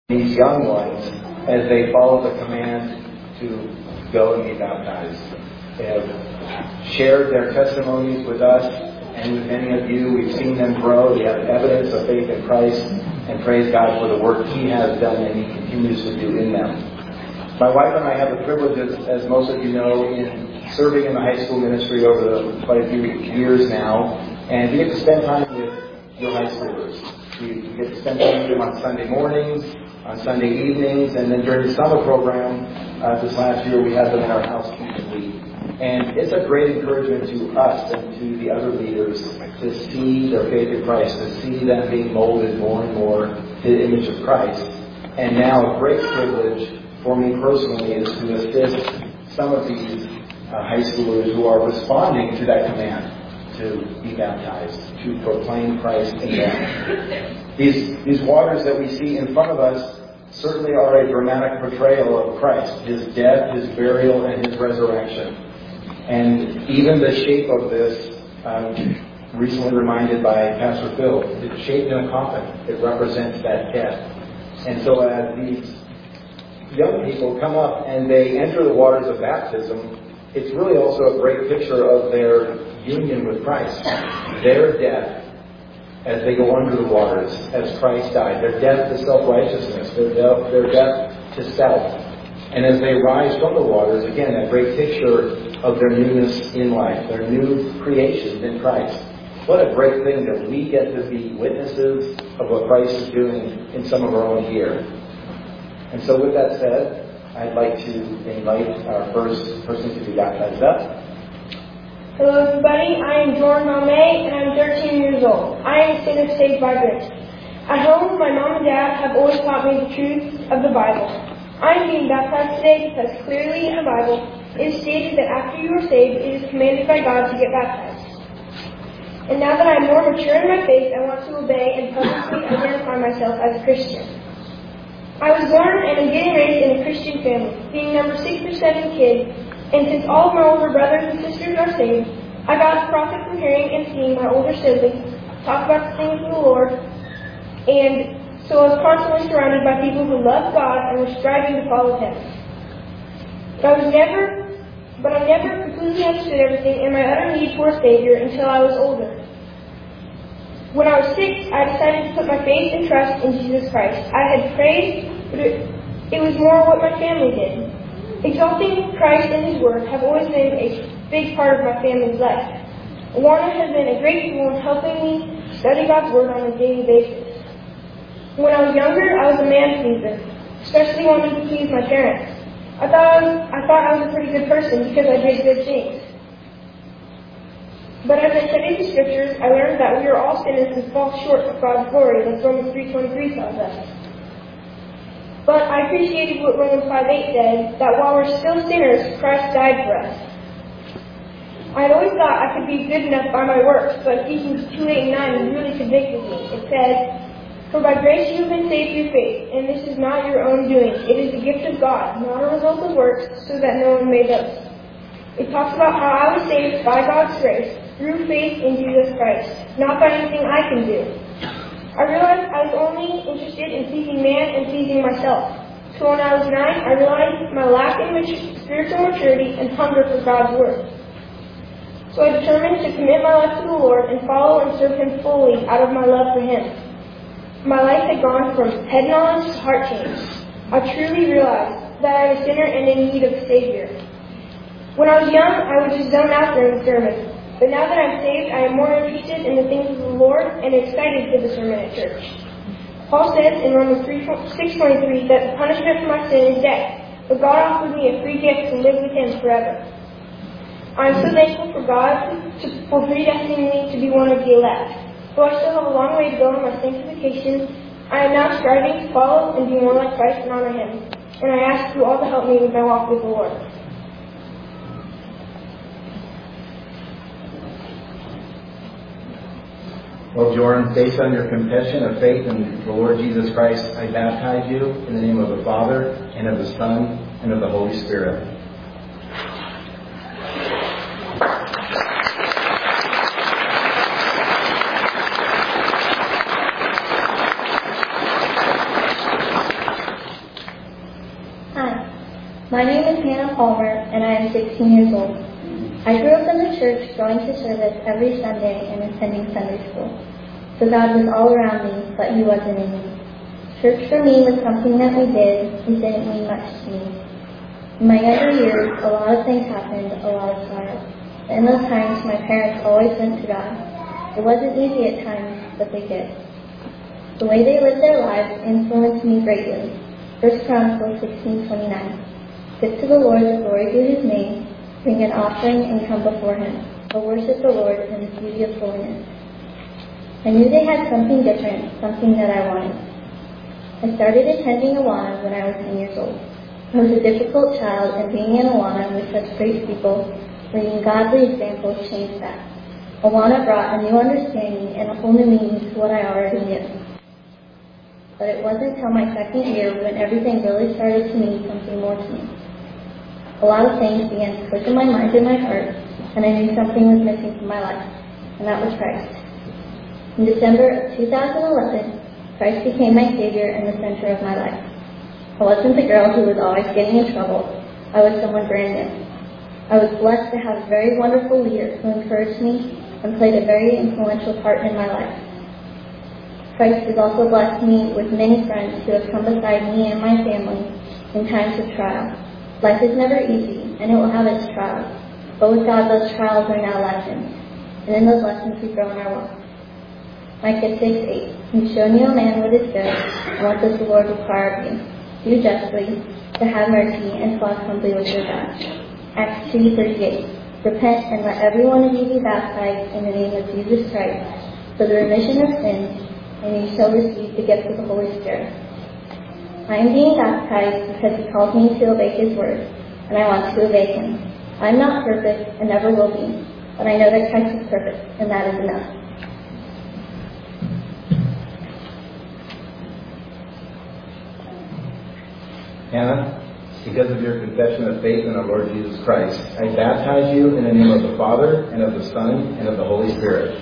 these young ones as they follow the command to go and be baptized. They have shared their testimonies with us and with many of you. We've seen them grow. They have evidence of faith in Christ, and praise God for the work He has done and He continues to do in them. My wife and I have the privilege, as most of you know, in serving in the high school ministry over quite a few years now, and we get to spend time with your high schoolers. We get to spend time with them on Sunday mornings, on Sunday evenings, and then during the summer program, this last year we had them in our housekeeping week. And it's a great encouragement to us and to the other leaders to see their faith in Christ, to see them being molded more and more to the image of Christ. And now a great privilege for me personally is to assist some of these high schoolers who are responding to that command to be baptized, to proclaim Christ in them. These waters that we see in front of us certainly are a dramatic portrayal of Christ, His death, His burial, and His resurrection. And even the shape of this, recently reminded by Pastor Phil, it's shaped in a coffin. It represents that death. And so as these young people come up and they enter the waters of baptism, it's really also a great picture of their union with Christ. Their death as they go under the waters, as Christ died. Their death to self-righteousness. Their death to self. And as they rise from the waters, again, a great picture of their newness in life. Their new creations in Christ. What a great thing that we get to be witnesses of what Christ is doing in some of our own here. And so with that said, I'd like to invite our first person to be baptized up. Hello everybody, I am Jordan Malmay and I'm 13 years old. I am a sinner saved by grace. At home, my mom and dad have always taught me the truth of the Bible. I am being baptized today because clearly in the Bible it is stated that after you are saved, it is commanded by God to get baptized. And now that I am more mature in my faith, I want to obey and publicly identify myself as a Christian. I was born and am getting raised in a Christian family, being number 6 or 7 kid. And since all of my older brothers and sisters are saved, I got a profit from hearing and seeing my older siblings talk about the things of the Lord. And so I was constantly surrounded by people who loved God and were striving to follow Him. But I never completely understood everything and my utter need for a Savior until I was older. When I was 6, I decided to put my faith and trust in Jesus Christ. I had prayed, but it was more what my family did. Exalting Christ and His Word have always been a big part of my family's life. Warner has been a great tool in helping me study God's Word on a daily basis. When I was younger, I was a man pleaser, especially wanting to please my parents. I thought I was a pretty good person because I did good things. But as I studied the Scriptures, I learned that we are all sinners and fall short of God's glory, like Romans 3:23 tells us. But I appreciated what Romans 5:8 said, that while we're still sinners, Christ died for us. I had always thought I could be good enough by my works, but Ephesians 2:8-9 really convicted me. It says, "For by grace you have been saved through faith, and this is not your own doing. It is the gift of God, not a result of works, so that no one may boast." It talks about how I was saved by God's grace through faith in Jesus Christ, not by anything I can do. I realized I was only interested in pleasing man and pleasing myself. So when I was 9, I realized my lack in spiritual maturity and hunger for God's Word. So I determined to commit my life to the Lord and follow and serve Him fully out of my love for Him. My life had gone from head knowledge to heart change. I truly realized that I was a sinner and in need of a Savior. When I was young, I would just zone out during the sermon. But now that I'm saved, I am more interested in the things of the Lord and excited for the sermon at church. Paul says in Romans 6:23 that the punishment for my sin is death, but God offered me a free gift to live with Him forever. I am so thankful for God for predestining me to be one of the elect. Though I still have a long way to go in my sanctification, I am now striving to follow and be more like Christ and honor Him. And I ask you all to help me with my walk with the Lord. Well, Jordan, based on your confession of faith in the Lord Jesus Christ, I baptize you in the name of the Father, and of the Son, and of the Holy Spirit. My name is Hannah Palmer, and I am 16 years old. I grew up in the church, going to service every Sunday and attending Sunday school. So God was all around me, but He wasn't in me. Church for me was something that we did. It didn't mean much to me. In my younger years, a lot of things happened, a lot of sorrow. But in those times, my parents always went to God. It wasn't easy at times, but they did. The way they lived their lives influenced me greatly. 1 Chronicles 16:29. Give to the Lord the glory due His name. Bring an offering and come before Him. O worship the Lord in the beauty of holiness. I knew they had something different, something that I wanted. I started attending Awana when I was 10 years old. I was a difficult child, and being in Awana with such great people, leading godly examples changed that. Awana brought a new understanding and a whole new meaning to what I already knew. But it wasn't until my second year when everything really started to mean something more to me. A lot of things began to click in my mind and my heart, and I knew something was missing from my life, and that was Christ. In December of 2011, Christ became my Savior and the center of my life. I wasn't the girl who was always getting in trouble. I was someone brand new. I was blessed to have a very wonderful leader who encouraged me and played a very influential part in my life. Christ has also blessed me with many friends who have come beside me and my family in times of trial. Life is never easy, and it will have its trials. But with God, those trials are now lessons. And in those lessons, we grow in our walk. Micah 6:8. You've shown you a man what is good, and what does the Lord require of you? Do justly, to have mercy, and to walk humbly with your God. Acts 2:38. Repent and let every one of you be baptized in the name of Jesus Christ for the remission of sins, and you shall receive the gift of the Holy Spirit. I am being baptized because He calls me to obey His word, and I want to obey Him. I am not perfect and never will be, but I know that Christ is perfect, and that is enough. Hannah, because of your confession of faith in our Lord Jesus Christ, I baptize you in the name of the Father, and of the Son, and of the Holy Spirit.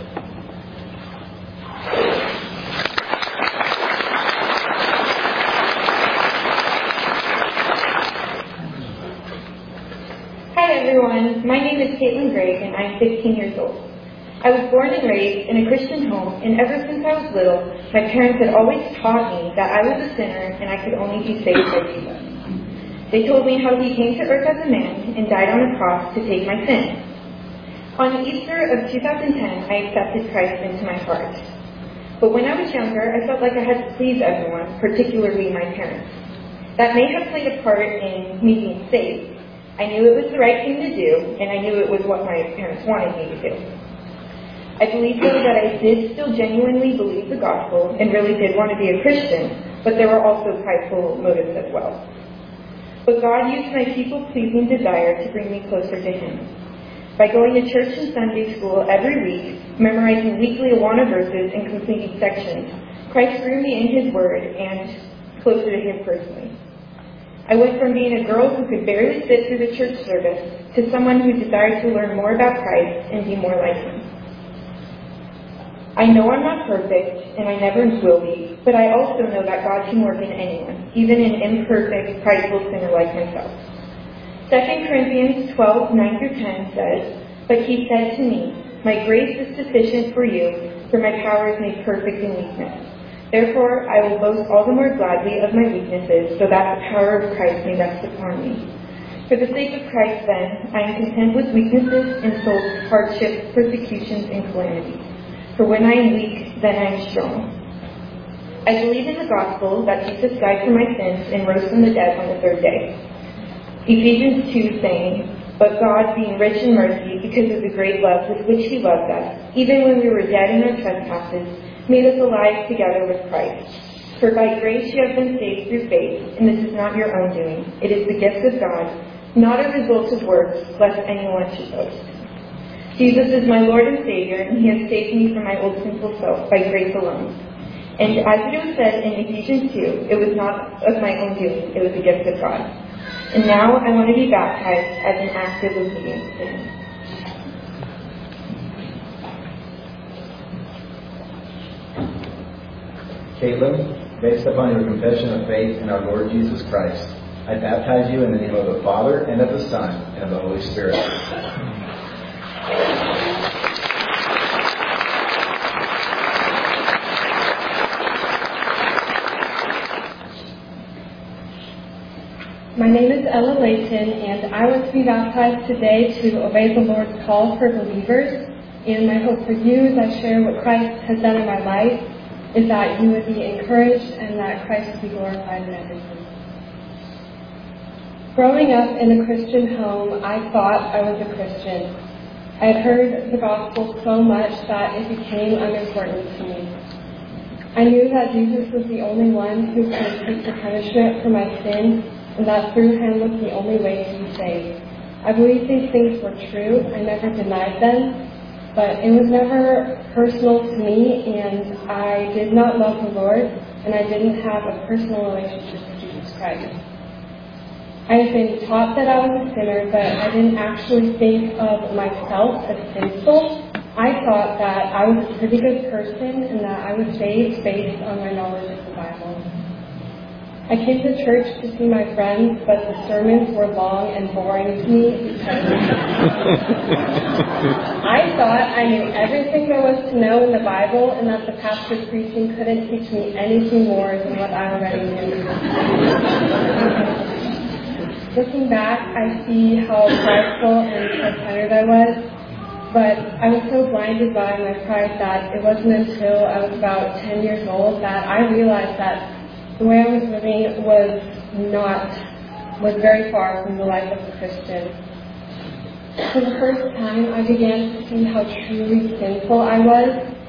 Hi everyone, my name is Caitlin Gregg and I'm 15 years old. I was born and raised in a Christian home, and ever since I was little, my parents had always taught me that I was a sinner and I could only be saved by Jesus. They told me how He came to earth as a man and died on a cross to take my sin. On Easter of 2010, I accepted Christ into my heart. But when I was younger, I felt like I had to please everyone, particularly my parents. That may have played a part in me being saved. I knew it was the right thing to do, and I knew it was what my parents wanted me to do. I believe, though, that I did still genuinely believe the gospel and really did want to be a Christian, but there were also prideful motives as well. But God used my people-pleasing desire to bring me closer to Him. By going to church and Sunday school every week, memorizing weekly Awana verses and completing sections, Christ grew me in His Word and closer to Him personally. I went from being a girl who could barely sit through the church service to someone who desired to learn more about Christ and be more like Him. I know I'm not perfect, and I never will be, but I also know that God can work in anyone, even an imperfect, prideful sinner like myself. 2 Corinthians 12:9-10 says, But He said to me, My grace is sufficient for you, for my power is made perfect in weakness. Therefore, I will boast all the more gladly of my weaknesses, so that the power of Christ may rest upon me. For the sake of Christ, then, I am content with weaknesses, insults, hardships, persecutions, and calamities. For when I am weak, then I am strong. I believe in the gospel that Jesus died for my sins and rose from the dead on the third day. Ephesians 2 saying, But God, being rich in mercy, because of the great love with which He loved us, even when we were dead in our trespasses, made us alive together with Christ. For by grace you have been saved through faith, and this is not your own doing. It is the gift of God, not a result of works, lest anyone should boast. Jesus is my Lord and Savior, and He has saved me from my old sinful self by grace alone. And as it was said in Ephesians 2, it was not of my own doing, it was a gift of God. And now I want to be baptized as an act of obedience to Him. Caitlin, based upon your confession of faith in our Lord Jesus Christ, I baptize you in the name of the Father, and of the Son, and of the Holy Spirit. My name is Ella Layton, and I was to be baptized today to obey the Lord's call for believers. And my hope for you as I share what Christ has done in my life is that you would be encouraged and that Christ would be glorified in everything. Growing up in a Christian home, I thought I was a Christian. I had heard the gospel so much that it became unimportant to me. I knew that Jesus was the only one who could take the punishment for my sin, and that through him was the only way to be saved. I believed these things were true. I never denied them, but it was never personal to me, and I did not love the Lord, and I didn't have a personal relationship with Jesus Christ. I had been taught that I was a sinner, but I didn't actually think of myself as sinful. I thought that I was a pretty good person and that I was saved based on my knowledge of the Bible. I came to church to see my friends, but the sermons were long and boring to me because I thought I knew everything there was to know in the Bible and that the pastor preaching couldn't teach me anything more than what I already knew. Looking back, I see how prideful and self-centered I was, but I was so blinded by my pride that it wasn't until I was about 10 years old that I realized that the way I was living was very far from the life of a Christian. For the first time, I began to see how truly sinful I was,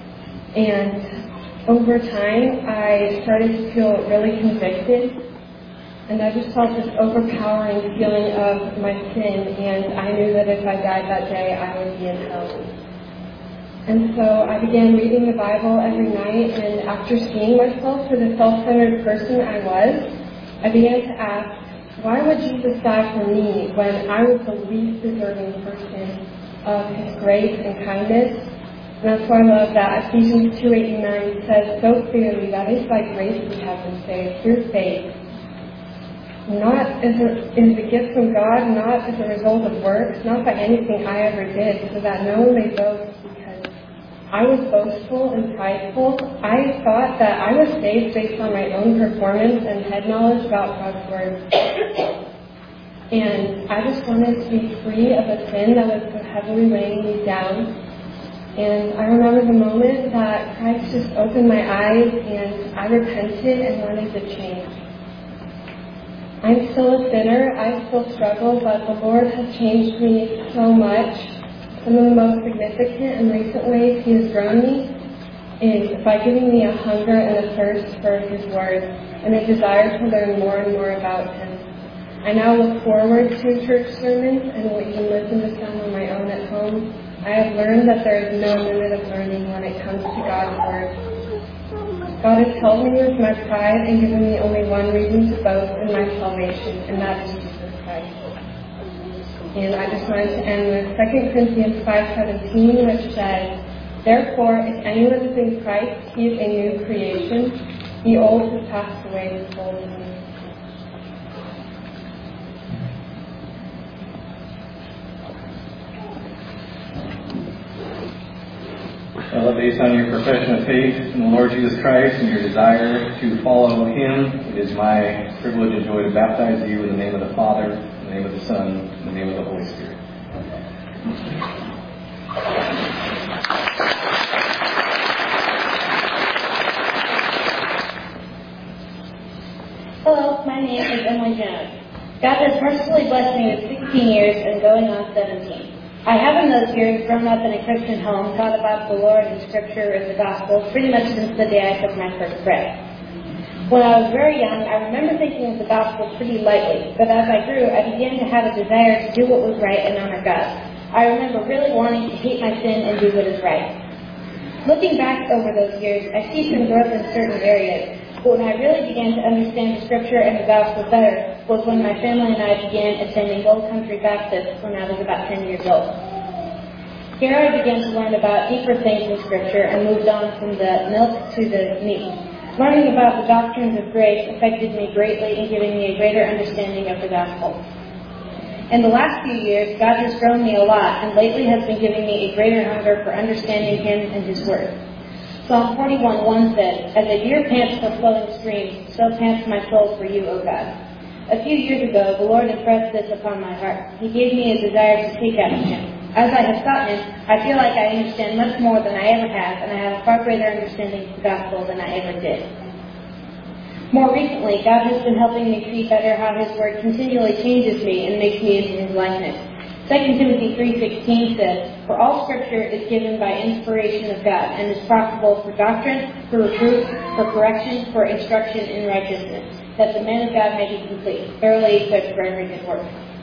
and over time, I started to feel really convicted. And I just felt this overpowering feeling of my sin, and I knew that if I died that day, I would be in hell. And so I began reading the Bible every night, and after seeing myself for the self-centered person I was, I began to ask, why would Jesus die for me when I was the least deserving person of his grace and kindness? And that's why I love that Ephesians 2:8-9 says so clearly that it's by grace we have been saved through faith. Not as a gift from God, not as a result of works, not by anything I ever did, so that no one may boast, because I was boastful and prideful. I thought that I was saved based on my own performance and head knowledge about God's Word. And I just wanted to be free of a sin that was so heavily weighing me down. And I remember the moment that Christ just opened my eyes and I repented and wanted to change. I'm still a sinner, I still struggle, but the Lord has changed me so much. Some of the most significant and recent ways He has grown me is by giving me a hunger and a thirst for His Word and a desire to learn more and more about Him. I now look forward to church sermons and will even listen to some on my own at home. I have learned that there is no limit of learning when it comes to God's Word. God has helped me with my pride and given me only one reason to boast in my salvation, and that is Jesus Christ. And I just wanted to end with 2 Corinthians 5:17, which says, "Therefore, if anyone is in Christ, he is a new creation. The old has passed away, behold, the new." Ella, based on your profession of faith in the Lord Jesus Christ and your desire to follow Him, it is my privilege and joy to baptize you in the name of the Father, in the name of the Son, in the name of the Holy Spirit. Hello, my name is Emily Jones. God has mercifully blessed me with 16 years and going on 17. I have in those years grown up in a Christian home, taught about the Lord and Scripture and the Gospel pretty much since the day I took my first breath. When I was very young, I remember thinking of the Gospel pretty lightly, but as I grew, I began to have a desire to do what was right and honor God. I remember really wanting to hate my sin and do what is right. Looking back over those years, I see some growth in certain areas, but when I really began to understand the Scripture and the Gospel better was when my family and I began attending Gold Country Baptist when I was about 10 years old. Here I began to learn about deeper things in Scripture and moved on from the milk to the meat. Learning about the doctrines of grace affected me greatly in giving me a greater understanding of the gospel. In the last few years, God has grown me a lot, and lately has been giving me a greater hunger for understanding Him and His Word. Psalm 41:1 says, "As a deer pants for flowing streams, so pants my soul for you, O God." A few years ago, the Lord impressed this upon my heart. He gave me a desire to seek after Him. As I have sought Him, I feel like I understand much more than I ever have, and I have a far greater understanding of the gospel than I ever did. More recently, God has been helping me see better how His Word continually changes me and makes me into His likeness. 2 Timothy 3:16 says, "For all Scripture is given by inspiration of God, and is profitable for doctrine, for reproof, for correction, for instruction in righteousness, that the man of God may be complete, thoroughly equipped for every good work."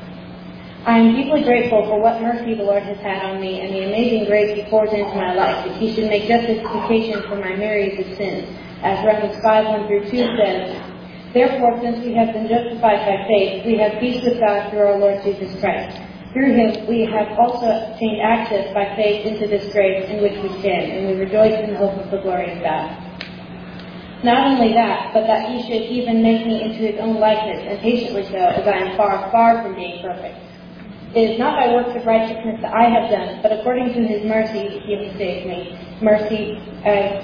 I am deeply grateful for what mercy the Lord has had on me and the amazing grace He pours into my life, that He should make justification for my myriads of sins. As Romans 5:1-2 says, "Therefore, since we have been justified by faith, we have peace with God through our Lord Jesus Christ. Through Him we have also obtained access by faith into this grace in which we stand, and we rejoice in the hope of the glory of God." Not only that, but that He should even make me into His own likeness, and patiently so, as I am far, far from being perfect. It is not by works of righteousness that I have done, but according to His mercy He has saved me. Mercy, as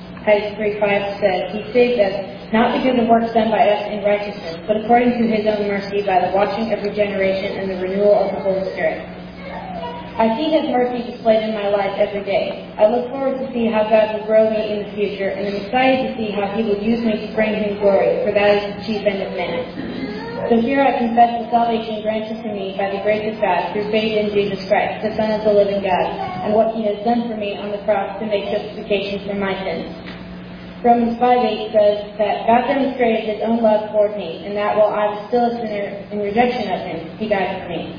3:5 says, He saved us, not because of works done by us in righteousness, but according to His own mercy by the washing of regeneration and the renewal of the Holy Spirit. I see His mercy displayed in my life every day. I look forward to see how God will grow me in the future, and I'm excited to see how He will use me to bring Him glory, for that is the chief end of man. So here I confess the salvation granted to me by the grace of God through faith in Jesus Christ, the Son of the living God, and what He has done for me on the cross to make justification for my sins. Romans 5:8 says that God demonstrated His own love toward me, and that while I was still a sinner in rejection of Him, He died for me.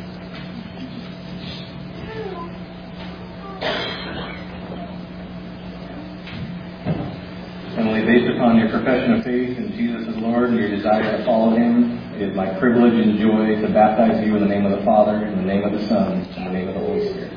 Emily, based upon your profession of faith in Jesus as Lord and your desire to follow Him, it is my privilege and joy to baptize you in the name of the Father, in the name of the Son, in the name of the Holy Spirit.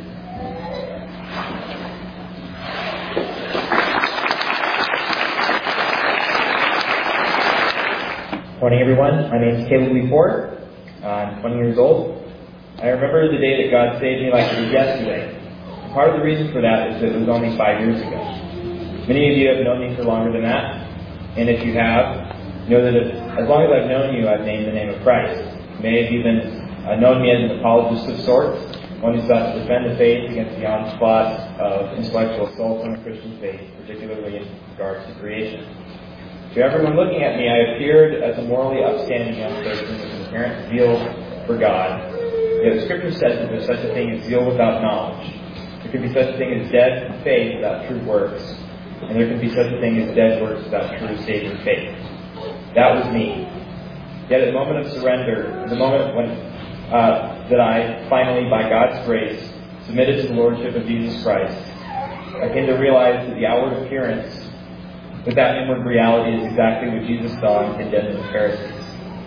Morning, everyone. My name is Caleb Lee Ford. I'm 20 years old. I remember the day that God saved me like it was yesterday. And part of the reason for that is that it was only 5 years ago. Many of you have known me for longer than that, and if you have, know that as long as I've known you, I've named the name of Christ. You may have even known me as an apologist of sorts, one who sought to defend the faith against the onslaught of intellectual assaults on the Christian faith, particularly in regards to creation. To everyone looking at me, I appeared as a morally upstanding young person with an apparent zeal for God. Yet the Scripture says that there's such a thing as zeal without knowledge. There can be such a thing as dead faith without true works. And there can be such a thing as dead works without true saving faith. That was me. Yet at the moment of surrender, the moment when that I finally, by God's grace, submitted to the Lordship of Jesus Christ, I came to realize that the outward appearance, but that inward reality is exactly what Jesus saw and condemned the Pharisees.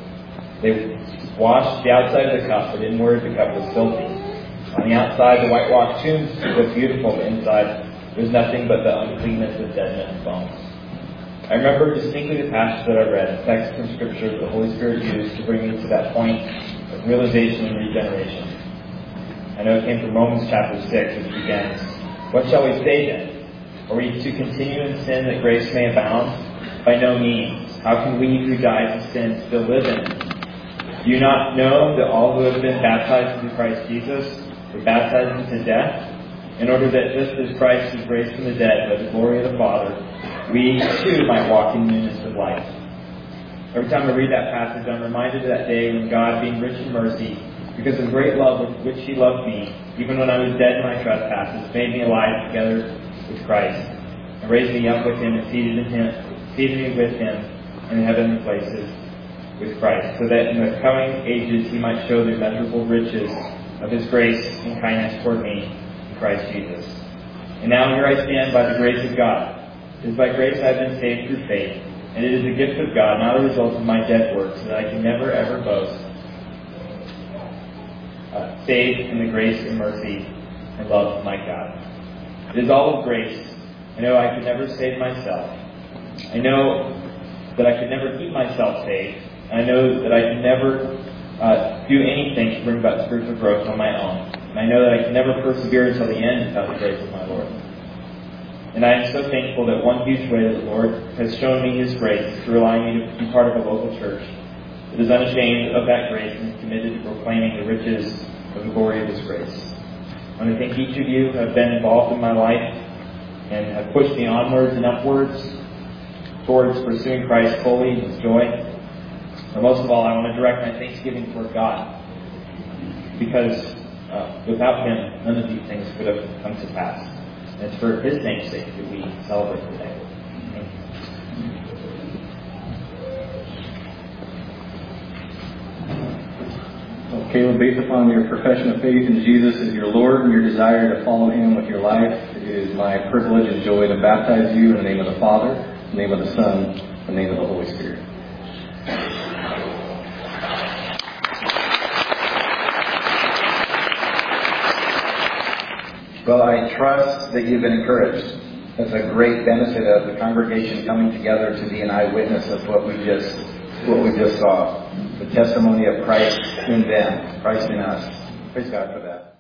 They washed the outside of the cup, but inward the cup was filthy. On the outside, the whitewashed tombs looked beautiful, but inside there was nothing but the uncleanness of dead men's bones. I remember distinctly the passage that I read, a text from Scripture that the Holy Spirit used to bring me to that point of realization and regeneration. I know it came from Romans chapter 6, which begins, "What shall we say then? Are we to continue in sin that grace may abound? By no means. How can we who died to sin still live in it? Do you not know that all who have been baptized into Christ Jesus were baptized into death? In order that just as Christ was raised from the dead by the glory of the Father, we too might walk in newness of life." Every time I read that passage, I'm reminded of that day when God, being rich in mercy, because of the great love with which He loved me, even when I was dead in my trespasses, made me alive together with Christ, and raised me up with Him and seated me with Him in heavenly places with Christ, so that in the coming ages He might show the immeasurable riches of His grace and kindness toward me in Christ Jesus. And now here I stand by the grace of God. It is by grace I have been saved through faith, and it is a gift of God, not a result of my dead works, so that I can never ever boast. Saved in the grace and mercy and love of my God. It is all of grace. I know I can never save myself. I know that I could never keep myself safe. And I know that I can never do anything to bring about spiritual growth on my own. And I know that I can never persevere until the end without the grace of my Lord. And I am so thankful that one huge way that the Lord has shown me His grace through allowing me to be part of a local church that is unashamed of that grace and is committed to proclaiming the riches of the glory of His grace. I want to thank each of you who have been involved in my life and have pushed me onwards and upwards towards pursuing Christ fully in His joy. And most of all, I want to direct my thanksgiving toward God, because without Him, none of these things could have come to pass. And it's for His name's sake that we celebrate today. Well, Caleb, based upon your profession of faith in Jesus as your Lord and your desire to follow Him with your life, it is my privilege and joy to baptize you in the name of the Father, in the name of the Son, in the name of the Holy Spirit. Well, I trust that you've been encouraged. That's a great benefit of the congregation coming together to be an eyewitness of what we just saw. The testimony of Christ in them, Christ in us. Praise God for that.